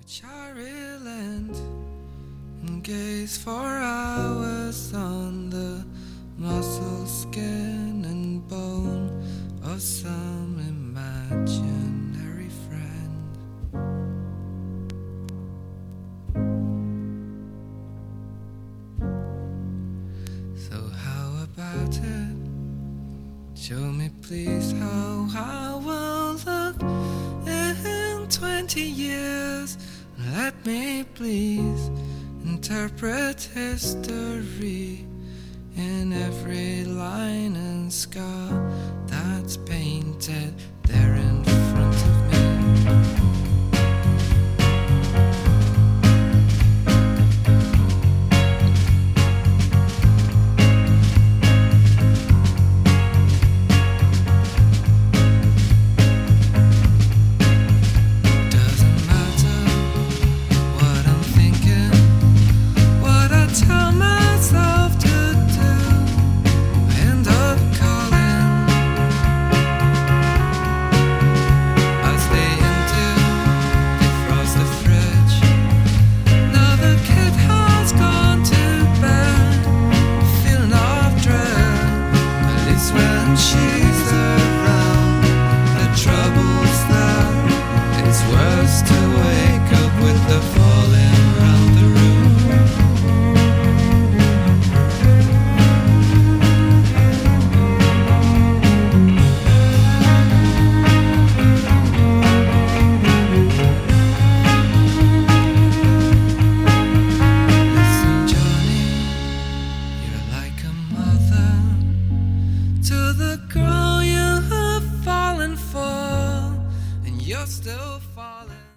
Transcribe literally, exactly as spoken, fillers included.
which I relent and gaze for hours on the muscle, skin, and bone of some imaginary friend. So how about it? Show me please how I will look in twenty years. Let me please interpret history in every line and scar that's painted there in front of me.